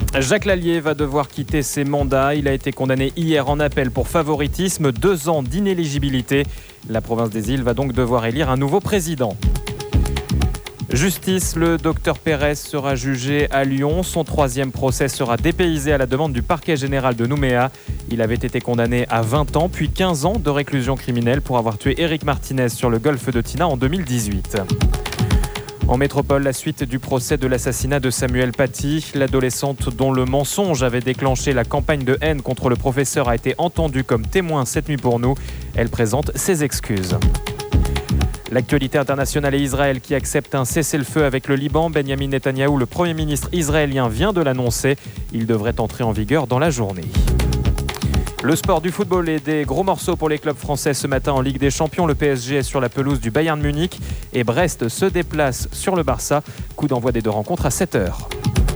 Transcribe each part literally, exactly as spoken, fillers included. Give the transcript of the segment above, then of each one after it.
Jacques Lallier va devoir quitter ses mandats. Il a été condamné hier en appel pour favoritisme, deux ans d'inéligibilité. La province des Îles va donc devoir élire un nouveau président. Justice, le docteur Pérez sera jugé à Lyon. Son troisième procès sera dépaysé à la demande du parquet général de Nouméa. Il avait été condamné à vingt ans, puis quinze ans de réclusion criminelle pour avoir tué Éric Martinez sur le golfe de Tina en deux mille dix-huit. En métropole, la suite du procès de l'assassinat de Samuel Paty. L'adolescente dont le mensonge avait déclenché la campagne de haine contre le professeur a été entendue comme témoin cette nuit pour nous. Elle présente ses excuses. L'actualité internationale et Israël qui accepte un cessez-le-feu avec le Liban. Benjamin Netanyahou, le Premier ministre israélien, vient de l'annoncer. Il devrait entrer en vigueur dans la journée. Le sport du football et des gros morceaux pour les clubs français ce matin en Ligue des Champions. Le P S G est sur la pelouse du Bayern Munich et Brest se déplace sur le Barça. Coup d'envoi des deux rencontres à sept heures.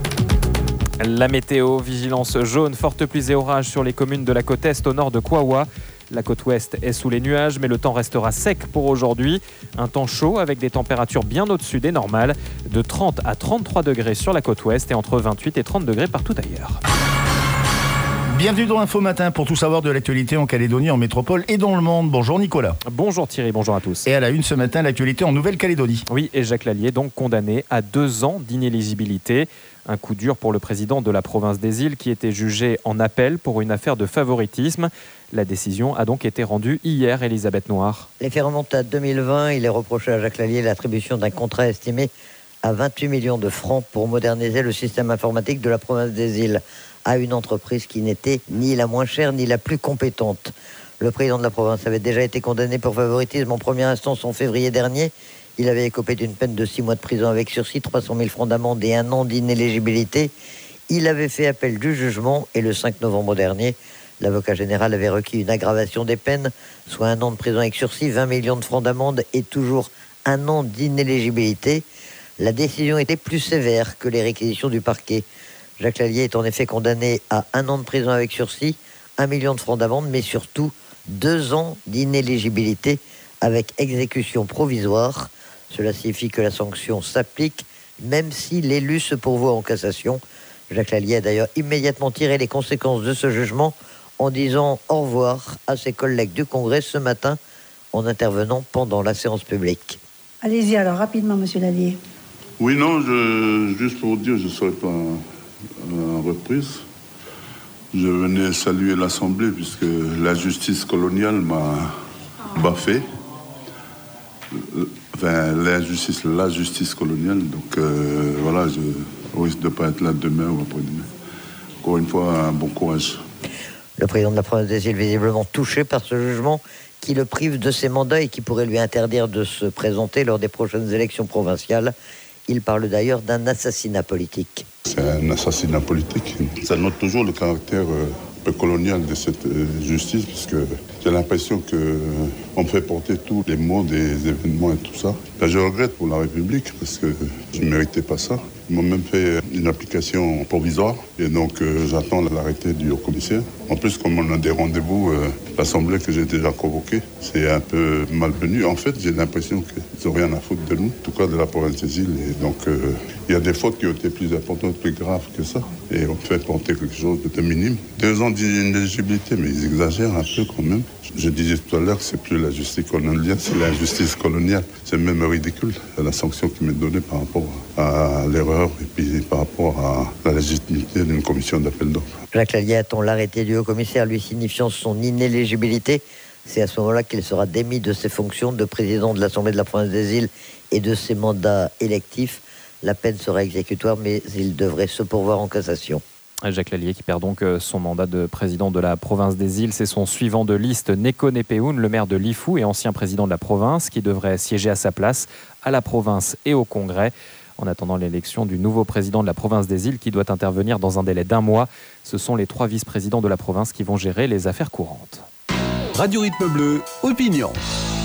La météo, vigilance jaune, forte pluie et orage sur les communes de la côte Est au nord de Kouawa. La côte Ouest est sous les nuages, mais le temps restera sec pour aujourd'hui. Un temps chaud avec des températures bien au-dessus des normales, de trente à trente-trois degrés sur la côte Ouest et entre vingt-huit et trente degrés partout ailleurs. Bienvenue dans Info Matin pour tout savoir de l'actualité en Calédonie, en métropole et dans le monde. Bonjour Nicolas. Bonjour Thierry, bonjour à tous. Et à la une ce matin, l'actualité en Nouvelle-Calédonie. Oui, et Jacques Lallier, donc condamné à deux ans d'inéligibilité. Un coup dur pour le président de la province des Îles qui était jugé en appel pour une affaire de favoritisme. La décision a donc été rendue hier, Elisabeth Noir. Les faits remontent à deux mille vingt. Il est reproché à Jacques Lallier l'attribution d'un contrat estimé à vingt-huit millions de francs pour moderniser le système informatique de la province des Îles à une entreprise qui n'était ni la moins chère ni la plus compétente. Le président de la province avait déjà été condamné pour favoritisme en première instance en février dernier. Il avait écopé d'une peine de six mois de prison avec sursis, trois cent mille francs d'amende et un an d'inéligibilité. Il avait fait appel du jugement et le cinq novembre dernier, l'avocat général avait requis une aggravation des peines, soit un an de prison avec sursis, vingt millions de francs d'amende et toujours un an d'inéligibilité. La décision était plus sévère que les réquisitions du parquet. Jacques Lallier est en effet condamné à un an de prison avec sursis, un million de francs d'amende, mais surtout deux ans d'inéligibilité avec exécution provisoire. Cela signifie que la sanction s'applique même si l'élu se pourvoit en cassation. Jacques Lallier a d'ailleurs immédiatement tiré les conséquences de ce jugement en disant au revoir à ses collègues du Congrès ce matin en intervenant pendant la séance publique. Allez-y alors, rapidement, monsieur Lallier. Oui, non, je, juste pour vous dire, je ne serai pas en reprise. Je venais saluer l'Assemblée puisque la justice coloniale m'a baffé. Enfin, la justice, la justice coloniale. Donc euh, voilà, je risque de ne pas être là demain ou après-demain. Encore une fois, un bon courage. Le président de la province des Îles, visiblement touché par ce jugement qui le prive de ses mandats et qui pourrait lui interdire de se présenter lors des prochaines élections provinciales. Il parle d'ailleurs d'un assassinat politique. C'est un assassinat politique. Ça note toujours le caractère euh, peu colonial de cette euh, justice, puisque j'ai l'impression qu'on me fait porter tous les maux des événements et tout ça. Là, je regrette pour la République, parce que je ne méritais pas ça. Ils m'ont même fait une application provisoire, et donc euh, j'attends l'arrêté du haut-commissaire. En plus, comme on a des rendez-vous, euh, l'Assemblée que j'ai déjà convoquée, c'est un peu malvenu. En fait, j'ai l'impression qu'ils n'ont rien à foutre de nous, en tout cas de la province des Îles. Et donc, euh, il y a des fautes qui ont été plus importantes, plus graves que ça. Et on fait porter quelque chose de minime. Deux ans d'inéligibilité, mais ils exagèrent un peu quand même. Je disais tout à l'heure que c'est plus la justice coloniale, c'est la justice coloniale. C'est même ridicule, la sanction qui m'est donnée par rapport à l'erreur et puis par rapport à la légitimité d'une commission d'appel d'offres. Jacques Lallier attend l'arrêté du haut-commissaire lui signifiant son inéligibilité. C'est à ce moment-là qu'il sera démis de ses fonctions de président de l'Assemblée de la province des Îles et de ses mandats électifs. La peine sera exécutoire, mais il devrait se pourvoir en cassation. Jacques Lallier qui perd donc son mandat de président de la province des Îles. C'est son suivant de liste, Neko Nepehoun, le maire de Lifou et ancien président de la province, qui devrait siéger à sa place à la province et au Congrès. En attendant l'élection du nouveau président de la province des Îles qui doit intervenir dans un délai d'un mois, ce sont les trois vice-présidents de la province qui vont gérer les affaires courantes. Radio Rythme Bleu, opinion.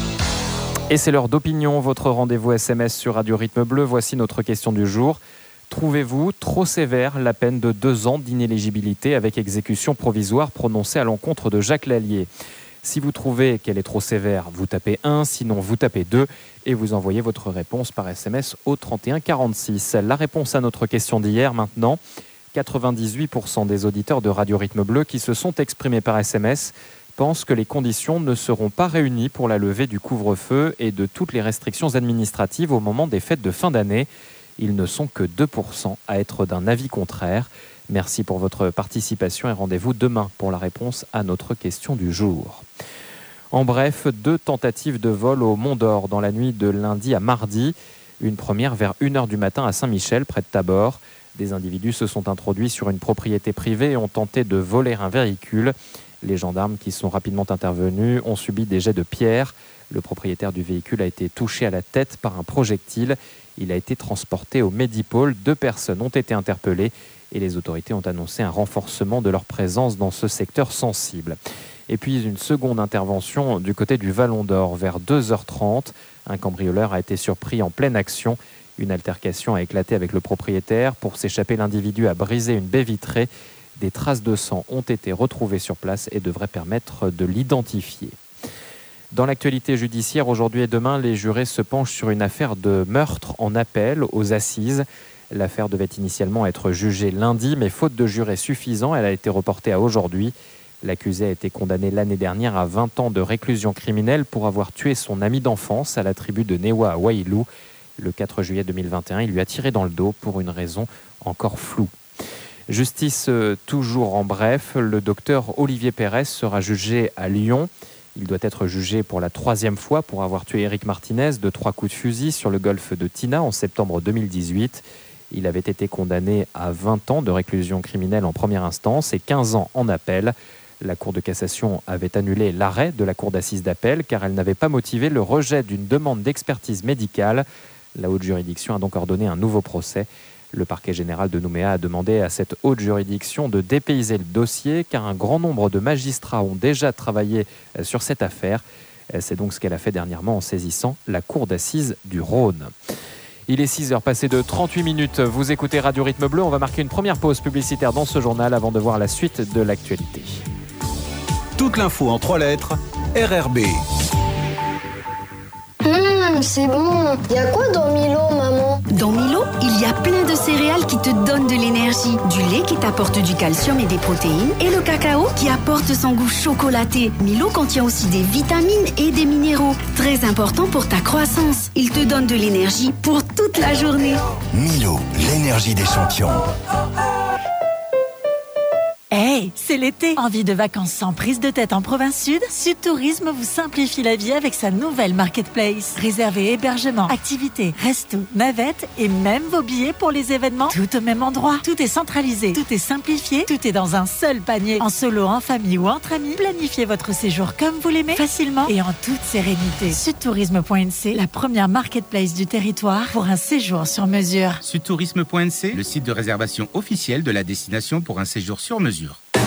Et c'est l'heure d'opinion, votre rendez-vous S M S sur Radio Rythme Bleu. Voici notre question du jour. Trouvez-vous trop sévère la peine de deux ans d'inéligibilité avec exécution provisoire prononcée à l'encontre de Jacques Lallier ? Si vous trouvez qu'elle est trop sévère, vous tapez un, sinon vous tapez deux et vous envoyez votre réponse par S M S au trente et un quarante-six. La réponse à notre question d'hier maintenant. quatre-vingt-dix-huit pour cent des auditeurs de Radio Rythme Bleu qui se sont exprimés par S M S pensent que les conditions ne seront pas réunies pour la levée du couvre-feu et de toutes les restrictions administratives au moment des fêtes de fin d'année. Ils ne sont que deux pour cent à être d'un avis contraire. Merci pour votre participation et rendez-vous demain pour la réponse à notre question du jour. En bref, deux tentatives de vol au Mont d'Or dans la nuit de lundi à mardi. Une première vers une heure du matin à Saint-Michel, près de Tabor. Des individus se sont introduits sur une propriété privée et ont tenté de voler un véhicule. Les gendarmes qui sont rapidement intervenus ont subi des jets de pierre. Le propriétaire du véhicule a été touché à la tête par un projectile. Il a été transporté au Medipôle. Deux personnes ont été interpellées et les autorités ont annoncé un renforcement de leur présence dans ce secteur sensible. Et puis une seconde intervention du côté du Vallon d'Or vers deux heures trente. Un cambrioleur a été surpris en pleine action. Une altercation a éclaté avec le propriétaire. Pour s'échapper, l'individu a brisé une baie vitrée. Des traces de sang ont été retrouvées sur place et devraient permettre de l'identifier. Dans l'actualité judiciaire, aujourd'hui et demain, les jurés se penchent sur une affaire de meurtre en appel aux assises. L'affaire devait initialement être jugée lundi, mais faute de jurés suffisants, elle a été reportée à aujourd'hui. L'accusé a été condamné l'année dernière à vingt ans de réclusion criminelle pour avoir tué son ami d'enfance à la tribu de Newa à Wailou. Le quatre juillet deux mille vingt et un, il lui a tiré dans le dos pour une raison encore floue. Justice euh, toujours en bref, le docteur Olivier Pérez sera jugé à Lyon. Il doit être jugé pour la troisième fois pour avoir tué Éric Martinez de trois coups de fusil sur le golfe de Tina en septembre deux mille dix-huit. Il avait été condamné à vingt ans de réclusion criminelle en première instance et quinze ans en appel. La Cour de cassation avait annulé l'arrêt de la Cour d'assises d'appel car elle n'avait pas motivé le rejet d'une demande d'expertise médicale. La haute juridiction a donc ordonné un nouveau procès. Le parquet général de Nouméa a demandé à cette haute juridiction de dépayser le dossier car un grand nombre de magistrats ont déjà travaillé sur cette affaire. C'est donc ce qu'elle a fait dernièrement en saisissant la Cour d'assises du Rhône. Il est six heures passées de trente-huit minutes. Vous écoutez Radio Rythme Bleu. On va marquer une première pause publicitaire dans ce journal avant de voir la suite de l'actualité. Toute l'info en trois lettres, R R B. Mmh, c'est bon. Il y a quoi dans Milo, maman? Dans Milo, il y a plein de céréales qui te donnent de l'énergie. Du lait qui t'apporte du calcium et des protéines. Et le cacao qui apporte son goût chocolaté. Milo contient aussi des vitamines et des minéraux. Très important pour ta croissance. Il te donne de l'énergie pour toute la journée. Milo, l'énergie des champions. Hey, c'est l'été. Envie de vacances sans prise de tête en province sud? Sud Tourisme vous simplifie la vie avec sa nouvelle marketplace. Réservez hébergement, activités, resto, navettes et même vos billets pour les événements. Tout au même endroit. Tout est centralisé, tout est simplifié, tout est dans un seul panier. En solo, en famille ou entre amis, planifiez votre séjour comme vous l'aimez, facilement et en toute sérénité. Sudtourisme point n c, la première marketplace du territoire pour un séjour sur mesure. Sudtourisme point n c, le site de réservation officiel de la destination pour un séjour sur mesure.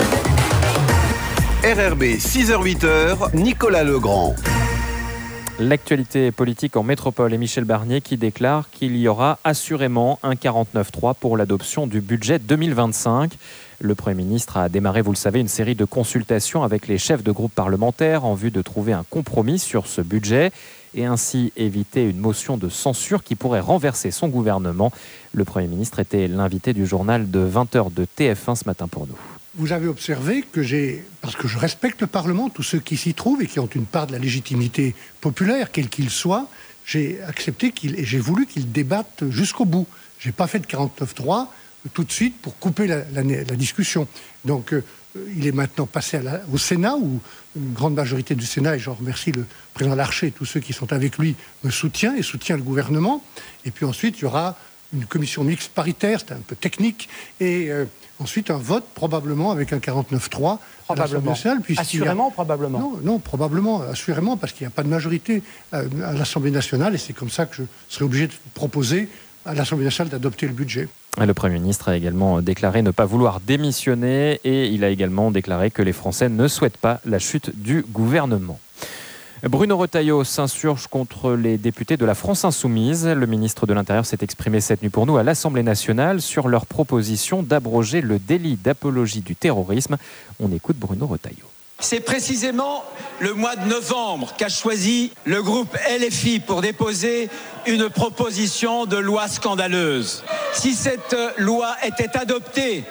R R B, six heures huit heures, Nicolas Legrand. L'actualité politique en métropole et Michel Barnier qui déclare qu'il y aura assurément un quarante-neuf trois pour l'adoption du budget deux mille vingt-cinq. Le Premier ministre a démarré, vous le savez, une série de consultations avec les chefs de groupes parlementaires en vue de trouver un compromis sur ce budget et ainsi éviter une motion de censure qui pourrait renverser son gouvernement. Le Premier ministre était l'invité du journal de vingt heures de T F un ce matin pour nous. Vous avez observé que j'ai, parce que je respecte le Parlement, tous ceux qui s'y trouvent et qui ont une part de la légitimité populaire, quel qu'il soit, j'ai accepté qu'il, et j'ai voulu qu'ils débattent jusqu'au bout. Je n'ai pas fait de quarante-neuf trois tout de suite pour couper la, la, la discussion. Donc euh, il est maintenant passé à la, au Sénat, où une grande majorité du Sénat, et je remercie le président Larcher et tous ceux qui sont avec lui, me soutient et soutient le gouvernement. Et puis ensuite, il y aura une commission mixte paritaire, c'est un peu technique, et euh, ensuite un vote probablement avec un quarante-neuf trois à l'Assemblée nationale. Assurément a... ou probablement? Non, non, probablement, assurément, parce qu'il n'y a pas de majorité à, à l'Assemblée nationale, et c'est comme ça que je serai obligé de proposer à l'Assemblée nationale d'adopter le budget. Le Premier ministre a également déclaré ne pas vouloir démissionner et il a également déclaré que les Français ne souhaitent pas la chute du gouvernement. Bruno Retailleau s'insurge contre les députés de la France Insoumise. Le ministre de l'Intérieur s'est exprimé cette nuit pour nous à l'Assemblée nationale sur leur proposition d'abroger le délit d'apologie du terrorisme. On écoute Bruno Retailleau. C'est précisément le mois de novembre qu'a choisi le groupe L F I pour déposer une proposition de loi scandaleuse. Si cette loi était adoptée,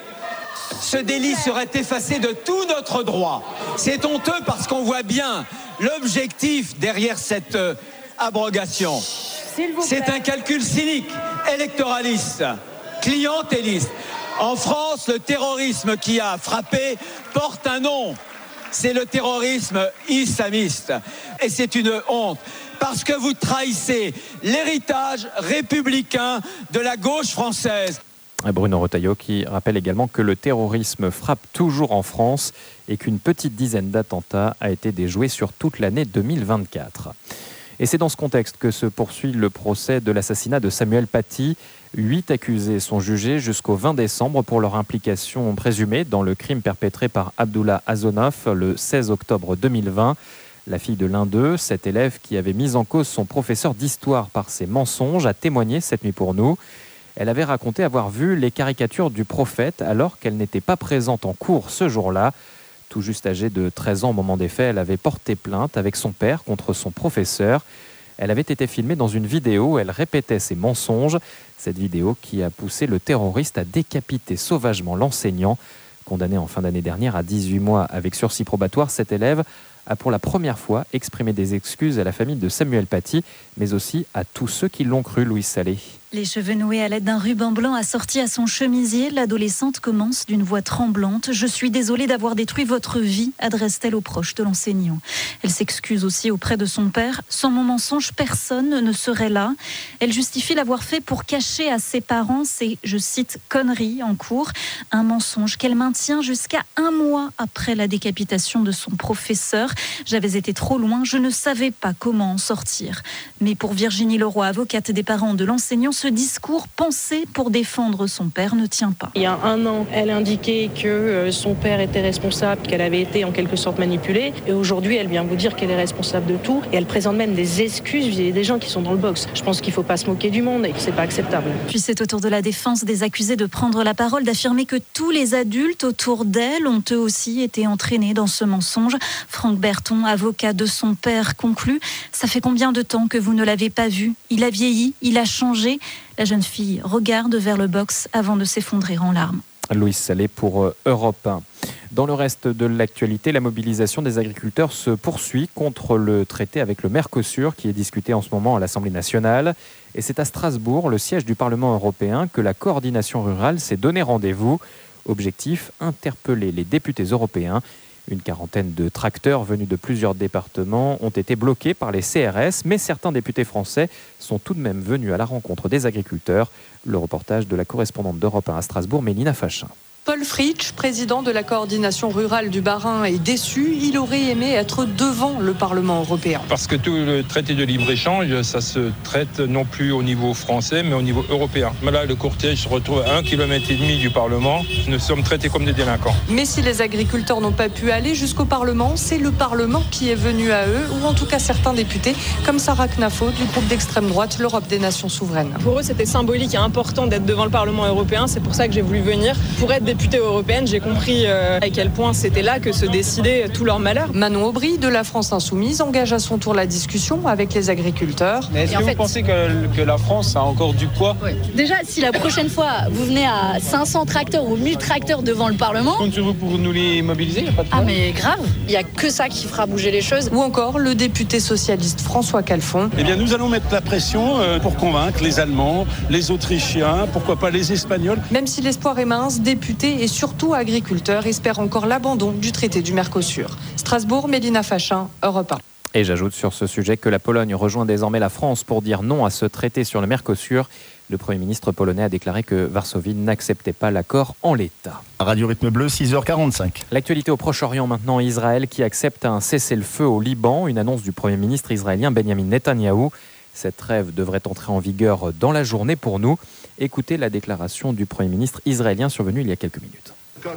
ce délit serait effacé de tout notre droit. C'est honteux parce qu'on voit bien l'objectif derrière cette abrogation. C'est un calcul cynique, électoraliste, clientéliste. En France, le terrorisme qui a frappé porte un nom. C'est le terrorisme islamiste. Et c'est une honte. Parce que vous trahissez l'héritage républicain de la gauche française. Bruno Retailleau qui rappelle également que le terrorisme frappe toujours en France et qu'une petite dizaine d'attentats a été déjouée sur toute l'année deux mille vingt-quatre. Et c'est dans ce contexte que se poursuit le procès de l'assassinat de Samuel Paty. Huit accusés sont jugés jusqu'au vingt décembre pour leur implication présumée dans le crime perpétré par Abdullah Azonov le seize octobre deux mille vingt. La fille de l'un d'eux, cet élève qui avait mis en cause son professeur d'histoire par ses mensonges, a témoigné cette nuit pour nous. Elle avait raconté avoir vu les caricatures du prophète alors qu'elle n'était pas présente en cours ce jour-là. Tout juste âgée de treize ans au moment des faits, elle avait porté plainte avec son père contre son professeur. Elle avait été filmée dans une vidéo où elle répétait ses mensonges. Cette vidéo qui a poussé le terroriste à décapiter sauvagement l'enseignant. Condamné en fin d'année dernière à dix-huit mois avec sursis probatoire, cet élève a pour la première fois exprimé des excuses à la famille de Samuel Paty, mais aussi à tous ceux qui l'ont cru, Louise Salé. Les cheveux noués à l'aide d'un ruban blanc assorti à son chemisier, l'adolescente commence d'une voix tremblante. « Je suis désolée d'avoir détruit votre vie », adresse-t-elle aux proches de l'enseignant. Elle s'excuse aussi auprès de son père. « Sans mon mensonge, personne ne serait là ». Elle justifie l'avoir fait pour cacher à ses parents ces, je cite, « conneries » en cours. Un mensonge qu'elle maintient jusqu'à un mois après la décapitation de son professeur. « J'avais été trop loin, je ne savais pas comment en sortir ». Mais pour Virginie Leroy, avocate des parents de l'enseignant, ce discours pensé pour défendre son père ne tient pas. Il y a un an, elle indiquait que son père était responsable, qu'elle avait été en quelque sorte manipulée. Et aujourd'hui, elle vient vous dire qu'elle est responsable de tout. Et elle présente même des excuses vis-à-vis des gens qui sont dans le box. Je pense qu'il ne faut pas se moquer du monde et que ce n'est pas acceptable. Puis c'est au tour de la défense des accusés de prendre la parole, d'affirmer que tous les adultes autour d'elle ont eux aussi été entraînés dans ce mensonge. Franck Berton, avocat de son père, conclut « Ça fait combien de temps que vous ne l'avez pas vu ? Il a vieilli, il a changé ?» La jeune fille regarde vers le box avant de s'effondrer en larmes. Louise Salé pour Europe un. Dans le reste de l'actualité, la mobilisation des agriculteurs se poursuit contre le traité avec le Mercosur qui est discuté en ce moment à l'Assemblée nationale. Et c'est à Strasbourg, le siège du Parlement européen, que la coordination rurale s'est donné rendez-vous. Objectif, interpeller les députés européens. Une quarantaine de tracteurs venus de plusieurs départements ont été bloqués par les C R S, mais certains députés français sont tout de même venus à la rencontre des agriculteurs. Le reportage de la correspondante d'Europe un à Strasbourg, Mélina Fachin. Paul Fritsch, président de la coordination rurale du Bas-Rhin, est déçu. Il aurait aimé être devant le Parlement européen. Parce que tout le traité de libre-échange, ça se traite non plus au niveau français, mais au niveau européen. Mais là, le cortège se retrouve à un kilomètre et demi du Parlement. Nous sommes traités comme des délinquants. Mais si les agriculteurs n'ont pas pu aller jusqu'au Parlement, c'est le Parlement qui est venu à eux, ou en tout cas certains députés, comme Sarah Knafo du groupe d'extrême droite, l'Europe des Nations Souveraines. Pour eux, c'était symbolique et important d'être devant le Parlement européen. C'est pour ça que j'ai voulu venir. Pour être députée européenne, j'ai compris euh, à quel point c'était là que se décidait tout leur malheur. Manon Aubry de la France Insoumise engage à son tour la discussion avec les agriculteurs. Mais est-ce et que vous fait... pensez que, que la France a encore du poids ? Oui. Déjà, si la prochaine fois vous venez à cinq cents tracteurs ou mille tracteurs devant le Parlement... Compte sur vous pour nous les mobiliser, il n'y a pas de Ah mais grave, il n'y a que ça qui fera bouger les choses. Ou encore le député socialiste François Calfon. Eh bien nous allons mettre la pression euh, pour convaincre les Allemands, les Autrichiens, pourquoi pas les Espagnols. Même si l'espoir est mince, députés et surtout agriculteurs espèrent encore l'abandon du traité du Mercosur. Strasbourg, Mélina Fachin, Europe un. Et j'ajoute sur ce sujet que la Pologne rejoint désormais la France pour dire non à ce traité sur le Mercosur. Le Premier ministre polonais a déclaré que Varsovie n'acceptait pas l'accord en l'état. Radio Rythme Bleu, six heures quarante-cinq. L'actualité au Proche-Orient maintenant, Israël qui accepte un cessez-le-feu au Liban, une annonce du Premier ministre israélien Benjamin Netanyahou. Cette trêve devrait entrer en vigueur dans la journée pour nous. Écoutez la déclaration du Premier ministre israélien survenue il y a quelques minutes.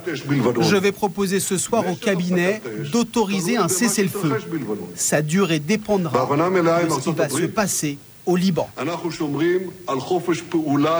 Je vais proposer ce soir au cabinet d'autoriser un cessez-le-feu. Sa durée dépendra de ce qui va se passer au Liban.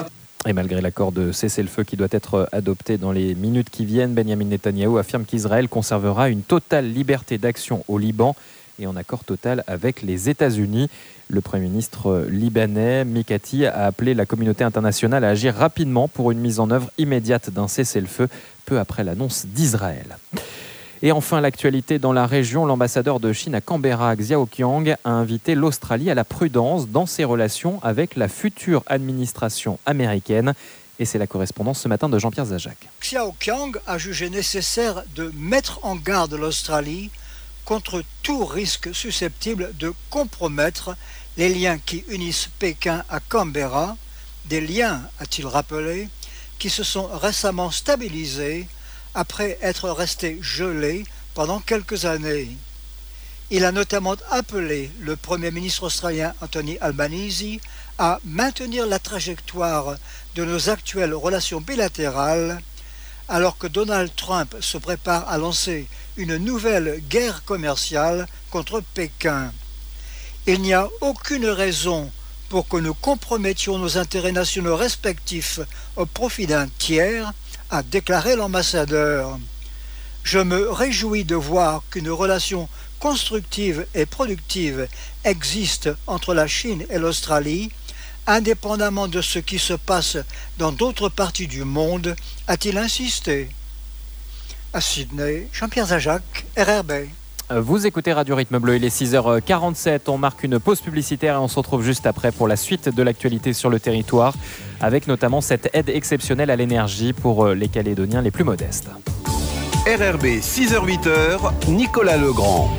Et malgré l'accord de cessez-le-feu qui doit être adopté dans les minutes qui viennent, Benjamin Netanyahou affirme qu'Israël conservera une totale liberté d'action au Liban et en accord total avec les États-Unis. Le Premier ministre libanais, Mikati, a appelé la communauté internationale à agir rapidement pour une mise en œuvre immédiate d'un cessez-le-feu, peu après l'annonce d'Israël. Et enfin, l'actualité dans la région, l'ambassadeur de Chine à Canberra, Xiao Qiang, a invité l'Australie à la prudence dans ses relations avec la future administration américaine. Et c'est la correspondance ce matin de Jean-Pierre Zajac. Xiao Qiang a jugé nécessaire de mettre en garde l'Australie contre tout risque susceptible de compromettre les liens qui unissent Pékin à Canberra, des liens, a-t-il rappelé, qui se sont récemment stabilisés après être resté gelé pendant quelques années. Il a notamment appelé le Premier ministre australien Anthony Albanese à maintenir la trajectoire de nos actuelles relations bilatérales alors que Donald Trump se prépare à lancer une nouvelle guerre commerciale contre Pékin. Il n'y a aucune raison pour que nous compromettions nos intérêts nationaux respectifs au profit d'un tiers, a déclaré l'ambassadeur. Je me réjouis de voir qu'une relation constructive et productive existe entre la Chine et l'Australie, indépendamment de ce qui se passe dans d'autres parties du monde, a-t-il insisté. À Sydney, Jean-Pierre Zajac, R R B. Vous écoutez Radio Rythme Bleu, il est six heures quarante-sept, on marque une pause publicitaire et on se retrouve juste après pour la suite de l'actualité sur le territoire, avec notamment cette aide exceptionnelle à l'énergie pour les Calédoniens les plus modestes. R R B, six heures huit, Nicolas Legrand.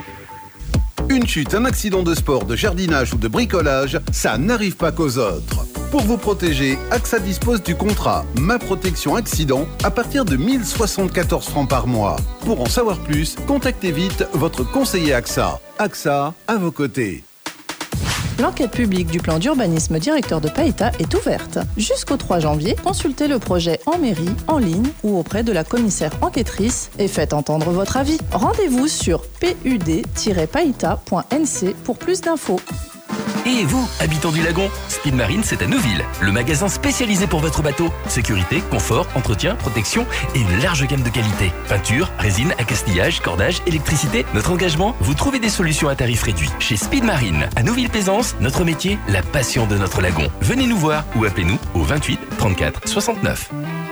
Une chute, un accident de sport, de jardinage ou de bricolage, ça n'arrive pas qu'aux autres. Pour vous protéger, AXA dispose du contrat Ma Protection Accident à partir de mille soixante-quatorze francs par mois. Pour en savoir plus, contactez vite votre conseiller AXA. AXA, à vos côtés. L'enquête publique du plan d'urbanisme directeur de Païta est ouverte. Jusqu'au trois janvier, consultez le projet en mairie, en ligne ou auprès de la commissaire enquêtrice et faites entendre votre avis. Rendez-vous sur p u d tiret païta point n c pour plus d'infos. Et vous, habitants du lagon, Speed Marine, c'est à Neuville, le magasin spécialisé pour votre bateau. Sécurité, confort, entretien, protection et une large gamme de qualité. Peinture, résine, accastillage, cordage, électricité. Notre engagement, vous trouvez des solutions à tarif réduit. Chez Speed Marine, à Neuville-Plaisance, notre métier, la passion de notre lagon. Venez nous voir ou appelez-nous au vingt-huit trente-quatre soixante-neuf.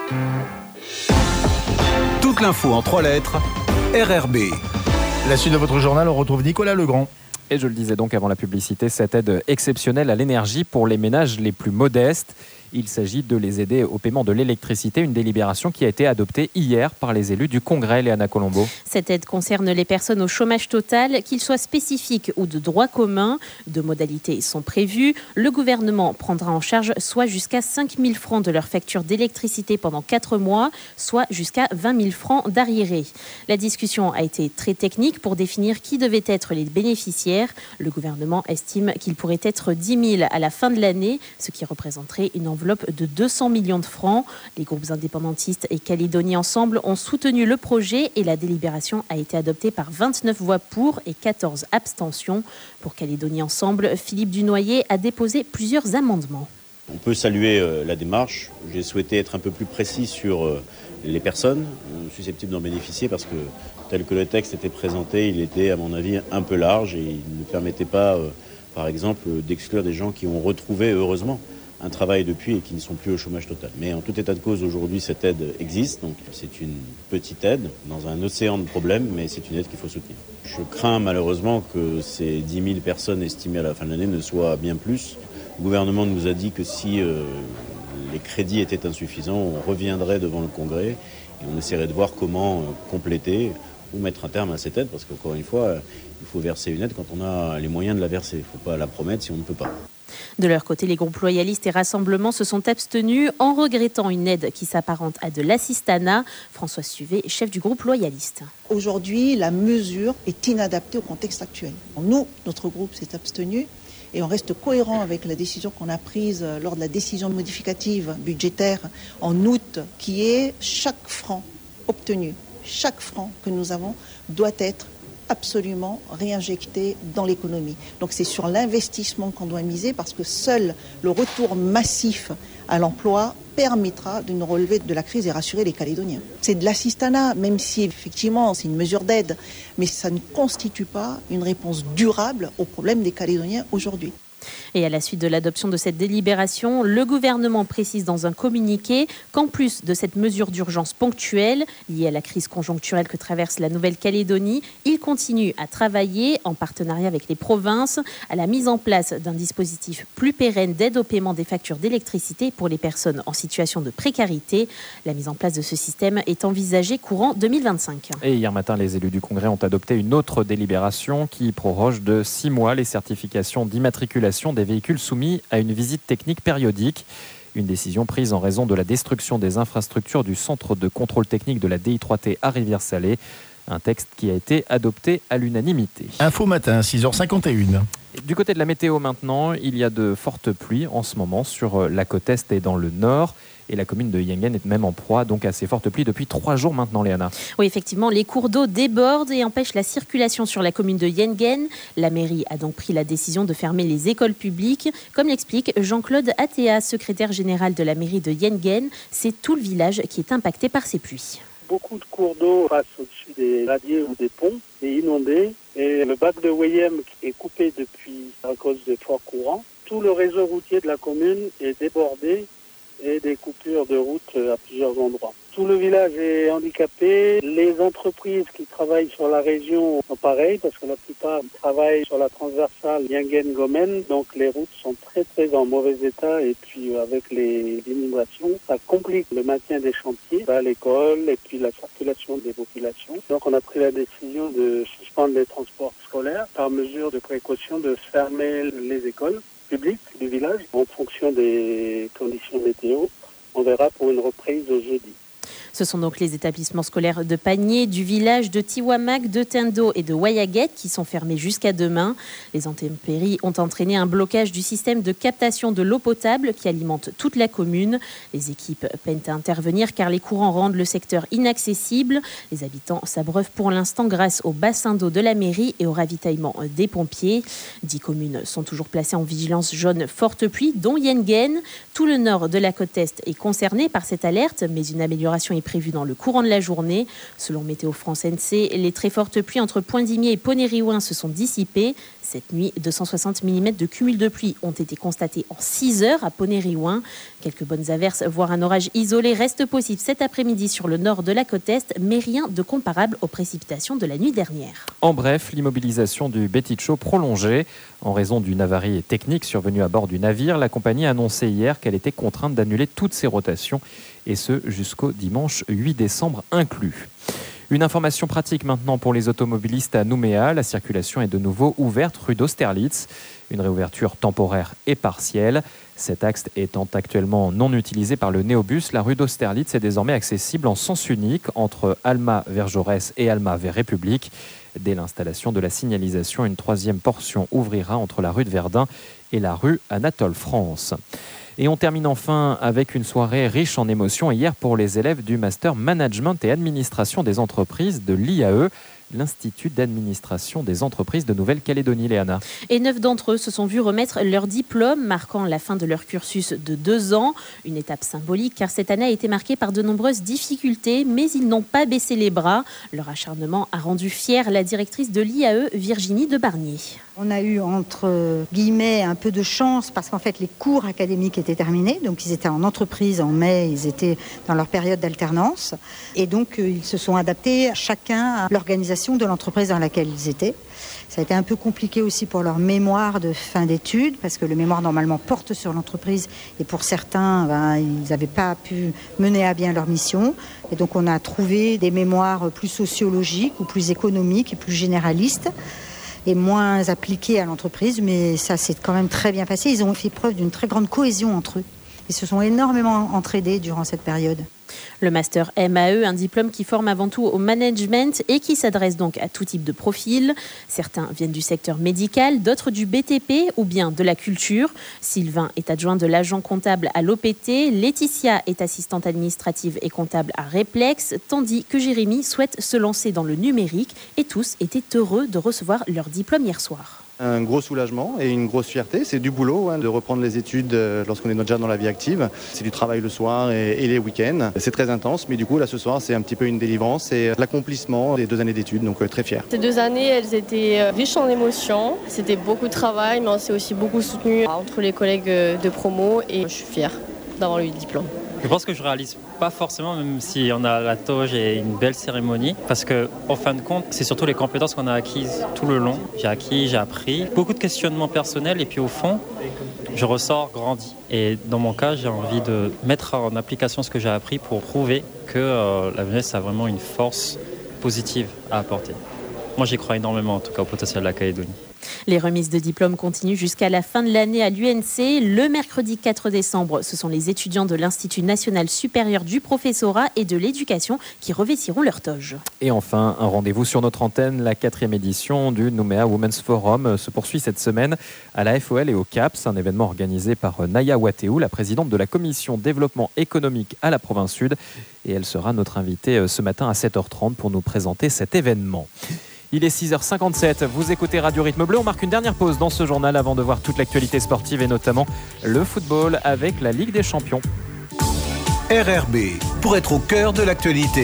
Toute l'info en trois lettres, R R B. La suite de votre journal, on retrouve Nicolas Legrand. Et je le disais donc avant la publicité, cette aide exceptionnelle à l'énergie pour les ménages les plus modestes. Il s'agit de les aider au paiement de l'électricité, une délibération qui a été adoptée hier par les élus du Congrès, Léana Colombo. Cette aide concerne les personnes au chômage total, qu'ils soient spécifiques ou de droit commun. Deux modalités sont prévues. Le gouvernement prendra en charge soit jusqu'à cinq mille francs de leur facture d'électricité pendant quatre mois, soit jusqu'à vingt mille francs d'arriérés. La discussion a été très technique pour définir qui devaient être les bénéficiaires. Le gouvernement estime qu'il pourrait être dix mille à la fin de l'année, ce qui représenterait une enveloppe de deux cents millions de francs. Les groupes indépendantistes et Calédonie Ensemble ont soutenu le projet et la délibération a été adoptée par vingt-neuf voix pour et quatorze abstentions. Pour Calédonie Ensemble, Philippe Dunoyer a déposé plusieurs amendements. On peut saluer euh, la démarche. J'ai souhaité être un peu plus précis sur euh, les personnes euh, susceptibles d'en bénéficier parce que tel que le texte était présenté, il était à mon avis un peu large et il ne permettait pas, euh, par exemple, d'exclure des gens qui ont retrouvé, heureusement, un travail depuis et qui ne sont plus au chômage total. Mais en tout état de cause, aujourd'hui, cette aide existe. Donc c'est une petite aide dans un océan de problèmes, mais c'est une aide qu'il faut soutenir. Je crains malheureusement que ces dix mille personnes estimées à la fin de l'année ne soient bien plus. Le gouvernement nous a dit que si euh, les crédits étaient insuffisants, on reviendrait devant le Congrès et on essaierait de voir comment euh, compléter ou mettre un terme à cette aide, parce qu'encore une fois, euh, il faut verser une aide quand on a les moyens de la verser. Il ne faut pas la promettre si on ne peut pas. De leur côté, les groupes loyalistes et rassemblements se sont abstenus en regrettant une aide qui s'apparente à de l'assistanat. François Suvet, chef du groupe loyaliste. Aujourd'hui, la mesure est inadaptée au contexte actuel. Nous, notre groupe s'est abstenu et on reste cohérent avec la décision qu'on a prise lors de la décision modificative budgétaire en août, qui est chaque franc obtenu, chaque franc que nous avons doit être absolument réinjecter dans l'économie. Donc c'est sur l'investissement qu'on doit miser parce que seul le retour massif à l'emploi permettra de nous relever de la crise et rassurer les Calédoniens. C'est de l'assistanat, même si effectivement c'est une mesure d'aide, mais ça ne constitue pas une réponse durable aux problèmes des Calédoniens aujourd'hui. Et à la suite de l'adoption de cette délibération, le gouvernement précise dans un communiqué qu'en plus de cette mesure d'urgence ponctuelle liée à la crise conjoncturelle que traverse la Nouvelle-Calédonie, il continue à travailler en partenariat avec les provinces à la mise en place d'un dispositif plus pérenne d'aide au paiement des factures d'électricité pour les personnes en situation de précarité. La mise en place de ce système est envisagée courant deux mille vingt-cinq. Et hier matin, les élus du Congrès ont adopté une autre délibération qui proroge de six mois les certifications d'immatriculation des véhicules soumis à une visite technique périodique. Une décision prise en raison de la destruction des infrastructures du centre de contrôle technique de la D I trois T à Rivière-Salée. Un texte qui a été adopté à l'unanimité. Info matin, six heures cinquante et une. Du côté de la météo maintenant, il y a de fortes pluies en ce moment sur la côte est et dans le nord. Et la commune de Yengen est même en proie donc à ces fortes pluies depuis trois jours maintenant, Léana. Oui, effectivement, les cours d'eau débordent et empêchent la circulation sur la commune de Yengen. La mairie a donc pris la décision de fermer les écoles publiques. Comme l'explique Jean-Claude Athéa, secrétaire général de la mairie de Yengen, c'est tout le village qui est impacté par ces pluies. Beaucoup de cours d'eau passent au-dessus des radiers ou des ponts et inondés. Et le bac de Weyem est coupé depuis à cause des forts courants. Tout le réseau routier de la commune est débordé et des coupures de route à plusieurs endroits. Tout le village est handicapé. Les entreprises qui travaillent sur la région sont pareilles parce que la plupart travaillent sur la transversale Yengen-Gomen. Donc les routes sont très très en mauvais état et puis avec les inondations, ça complique le maintien des chantiers à l'école et puis la circulation des populations. Donc on a pris la décision de suspendre les transports scolaires par mesure de précaution de fermer les écoles publiques du village en fonction des conditions météo. On verra pour une reprise jeudi. Ce sont donc les établissements scolaires de Panier, du village de Tiwamak, de Tendo et de Wayaguet qui sont fermés jusqu'à demain. Les intempéries ont entraîné un blocage du système de captation de l'eau potable qui alimente toute la commune. Les équipes peinent à intervenir car les courants rendent le secteur inaccessible. Les habitants s'abreuvent pour l'instant grâce au bassin d'eau de la mairie et au ravitaillement des pompiers. Dix communes sont toujours placées en vigilance jaune forte pluie, dont Yengen. Tout le nord de la côte est est concerné par cette alerte, mais une amélioration est prévue dans le courant de la journée. Selon Météo France N C, les très fortes pluies entre Pointe-Dimier et Ponériouin se sont dissipées. Cette nuit, deux cent soixante millimètres de cumul de pluie ont été constatés en six heures à Ponériouin. Quelques bonnes averses, voire un orage isolé, restent possibles cet après-midi sur le nord de la côte est, mais rien de comparable aux précipitations de la nuit dernière. En bref, l'immobilisation du Beticho prolongée. En raison d'une avarie technique survenue à bord du navire, la compagnie a annoncé hier qu'elle était contrainte d'annuler toutes ses rotations, et ce jusqu'au dimanche huit décembre inclus. Une information pratique maintenant pour les automobilistes à Nouméa. La circulation est de nouveau ouverte rue d'Austerlitz. Une réouverture temporaire et partielle. Cet axe étant actuellement non utilisé par le Néobus, la rue d'Austerlitz est désormais accessible en sens unique entre Alma vers Jaurès et Alma vers République. Dès l'installation de la signalisation, une troisième portion ouvrira entre la rue de Verdun et la rue Anatole France. Et on termine enfin avec une soirée riche en émotions hier pour les élèves du Master Management et Administration des entreprises de l'I A E, l'Institut d'administration des entreprises de Nouvelle-Calédonie, Léana. Et neuf d'entre eux se sont vus remettre leur diplôme, marquant la fin de leur cursus de deux ans. Une étape symbolique car cette année a été marquée par de nombreuses difficultés, mais ils n'ont pas baissé les bras. Leur acharnement a rendu fière la directrice de l'I A E, Virginie de Barnier. On a eu entre guillemets un peu de chance parce qu'en fait les cours académiques étaient terminés, donc ils étaient en entreprise en mai, ils étaient dans leur période d'alternance et donc ils se sont adaptés chacun à l'organisation de l'entreprise dans laquelle ils étaient. Ça a été un peu compliqué aussi pour leur mémoire de fin d'études parce que le mémoire normalement porte sur l'entreprise et pour certains ben, ils n'avaient pas pu mener à bien leur mission et donc on a trouvé des mémoires plus sociologiques ou plus économiques et plus généralistes et moins appliqués à l'entreprise, mais ça s'est quand même très bien passé. Ils ont fait preuve d'une très grande cohésion entre eux. Ils se sont énormément entraidés durant cette période. Le master M A E, un diplôme qui forme avant tout au management et qui s'adresse donc à tout type de profil. Certains viennent du secteur médical, d'autres du B T P ou bien de la culture. Sylvain est adjoint de l'agent comptable à l'O P T, Laetitia est assistante administrative et comptable à Replex, tandis que Jérémy souhaite se lancer dans le numérique et tous étaient heureux de recevoir leur diplôme hier soir. Un gros soulagement et une grosse fierté. C'est du boulot hein, de reprendre les études euh, lorsqu'on est déjà dans la vie active. C'est du travail le soir et, et les week-ends. C'est très intense, mais du coup, là, ce soir, c'est un petit peu une délivrance et l'accomplissement des deux années d'études, donc euh, très fier. Ces deux années, elles étaient riches en émotions. C'était beaucoup de travail, mais on s'est aussi beaucoup soutenu entre les collègues de promo et je suis fière d'avoir eu le diplôme. Je pense que je réalise pas forcément, même si on a la toge et une belle cérémonie, parce que en fin de compte, c'est surtout les compétences qu'on a acquises tout le long. J'ai acquis, j'ai appris, beaucoup de questionnements personnels, et puis au fond, je ressors grandi. Et dans mon cas, j'ai envie de mettre en application ce que j'ai appris pour prouver que euh, la jeunesse a vraiment une force positive à apporter. Moi, j'y crois énormément, en tout cas, au potentiel de la Calédonie. Les remises de diplômes continuent jusqu'à la fin de l'année à l'U N C. Le mercredi quatre décembre, ce sont les étudiants de l'Institut national supérieur du professorat et de l'éducation qui revêtiront leur toge. Et enfin, un rendez-vous sur notre antenne. La quatrième édition du Nouméa Women's Forum se poursuit cette semaine à la F O L et au C A P S, un événement organisé par Naya Wateou, la présidente de la commission développement économique à la province Sud. Et elle sera notre invitée ce matin à sept heures trente pour nous présenter cet événement. Il est six heures cinquante-sept, vous écoutez Radio Rythme Bleu. On marque une dernière pause dans ce journal avant de voir toute l'actualité sportive et notamment le football avec la Ligue des Champions. R R B, pour être au cœur de l'actualité.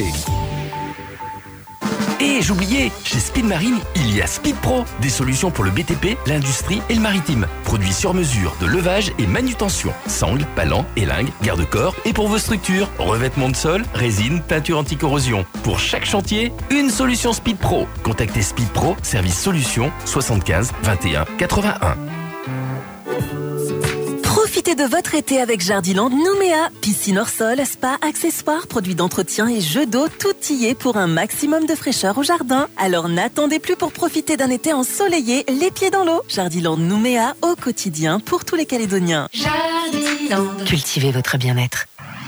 Et j'oubliais, chez Speed Marine, il y a Speed Pro, des solutions pour le B T P, l'industrie et le maritime. Produits sur mesure de levage et manutention. Sangles, palans, élingues, garde-corps et pour vos structures, revêtement de sol, résine, peinture anti-corrosion. Pour chaque chantier, une solution Speed Pro. Contactez Speed Pro, service solution soixante-quinze vingt et un quatre-vingt-un. Profitez de votre été avec Jardiland Nouméa. Piscine hors sol, spa, accessoires, produits d'entretien et jeux d'eau, tout y est pour un maximum de fraîcheur au jardin. Alors n'attendez plus pour profiter d'un été ensoleillé, les pieds dans l'eau. Jardiland Nouméa, au quotidien pour tous les Calédoniens. Jardiland. Cultivez votre bien-être.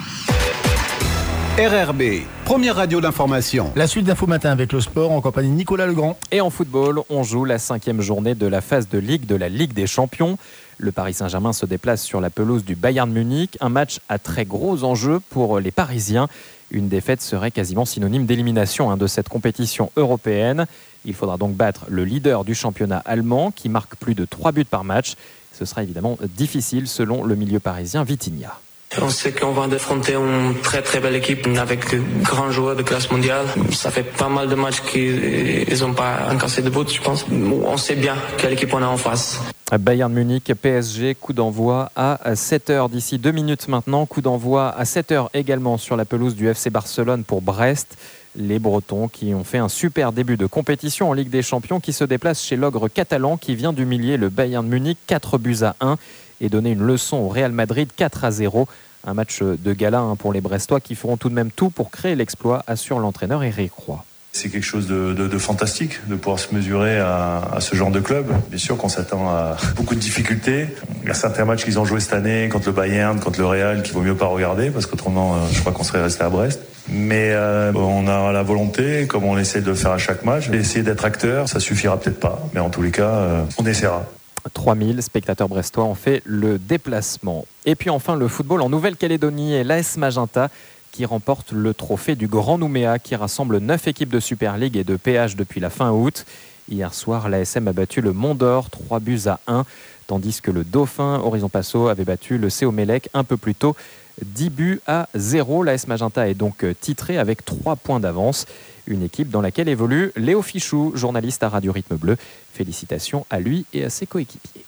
R R B, première radio d'information. La suite d'Info Matin avec le sport en compagnie de Nicolas Legrand. Et en football, on joue la cinquième journée de la phase de Ligue de la Ligue des Champions. Le Paris Saint-Germain se déplace sur la pelouse du Bayern Munich. Un match à très gros enjeux pour les Parisiens. Une défaite serait quasiment synonyme d'élimination hein, de cette compétition européenne. Il faudra donc battre le leader du championnat allemand qui marque plus de trois buts par match. Ce sera évidemment difficile selon le milieu parisien Vitinha. On sait qu'on va affronter une très très belle équipe avec de grands joueurs de classe mondiale. Ça fait pas mal de matchs qu'ils n'ont pas encaissé de but, je pense. On sait bien quelle équipe on a en face. Bayern Munich, P S G, coup d'envoi à sept heures d'ici deux minutes maintenant. Coup d'envoi à sept heures également sur la pelouse du F C Barcelone pour Brest. Les Bretons qui ont fait un super début de compétition en Ligue des Champions qui se déplacent chez l'ogre catalan qui vient d'humilier le Bayern Munich quatre buts à un et donner une leçon au Real Madrid quatre à zéro. Un match de gala hein, pour les Brestois qui feront tout de même tout pour créer l'exploit, assure l'entraîneur Éric Roy. C'est quelque chose de, de, de fantastique de pouvoir se mesurer à, à ce genre de club. Bien sûr qu'on s'attend à beaucoup de difficultés. Il y a certains matchs qu'ils ont joués cette année contre le Bayern, contre le Real, qu'il vaut mieux pas regarder parce qu'autrement, je crois qu'on serait resté à Brest. Mais euh, on a la volonté, comme on essaie de le faire à chaque match, d'essayer d'être acteur. Ça suffira peut-être pas, mais en tous les cas, euh, on essaiera. trois mille spectateurs brestois ont fait le déplacement. Et puis enfin, le football en Nouvelle-Calédonie et l'A S Magenta qui remporte le trophée du Grand Nouméa qui rassemble neuf équipes de Super League et de P H depuis la fin août. Hier soir, l'A S M a battu le Mont d'Or trois buts à un, tandis que le Dauphin Horizon Passo avait battu le C O Mélec un peu plus tôt dix buts à zéro. L'A S Magenta est donc titré avec trois points d'avance. Une équipe dans laquelle évolue Léo Fichou, journaliste à Radio Rythme Bleu. Félicitations à lui et à ses coéquipiers.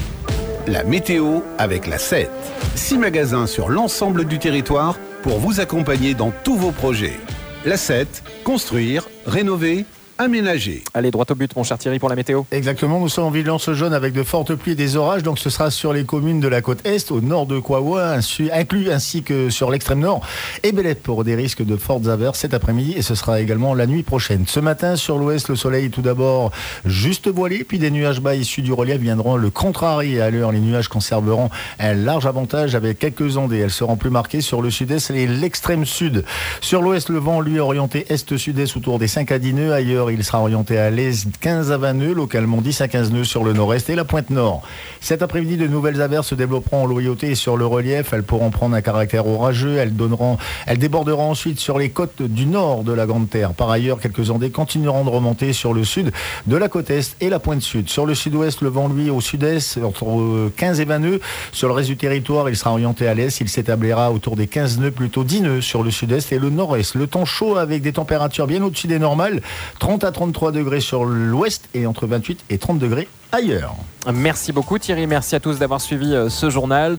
La météo avec la sept. Six magasins sur l'ensemble du territoire pour vous accompagner dans tous vos projets. La sept, construire, rénover, aménagés. Allez, droit au but, mon cher Thierry, pour la météo. Exactement, nous sommes en vigilance jaune avec de fortes pluies et des orages, donc ce sera sur les communes de la côte Est, au nord de Kouaoua, inclus ainsi que sur l'extrême nord, et Belette pour des risques de fortes averses cet après-midi, et ce sera également la nuit prochaine. Ce matin, sur l'ouest, le soleil tout d'abord juste voilé, puis des nuages bas issus du relief viendront le contrarier. À l'heure, les nuages conserveront un large avantage avec quelques ondées. Elles seront plus marquées sur le sud-est et l'extrême sud. Sur l'ouest, le vent, lui, orienté est-sud-est autour des cinq à dix nœuds. Ailleurs, il sera orienté à l'est quinze à vingt nœuds, localement dix à quinze nœuds sur le nord-est et la pointe nord. Cet après-midi, de nouvelles averses se développeront en loyauté et sur le relief. Elles pourront prendre un caractère orageux. Elles donneront, elles déborderont ensuite sur les côtes du nord de la Grande Terre. Par ailleurs, quelques ondées continueront de remonter sur le sud de la côte est et la pointe sud. Sur le sud-ouest, le vent, lui, au sud-est, entre quinze et vingt nœuds. Sur le reste du territoire, il sera orienté à l'est. Il s'établira autour des quinze nœuds, plutôt dix nœuds sur le sud-est et le nord-est. Le temps chaud avec des températures bien au-dessus des normales. trente à trente-trois degrés sur l'ouest et entre vingt-huit et trente degrés ailleurs. Merci beaucoup Thierry, merci à tous d'avoir suivi ce journal.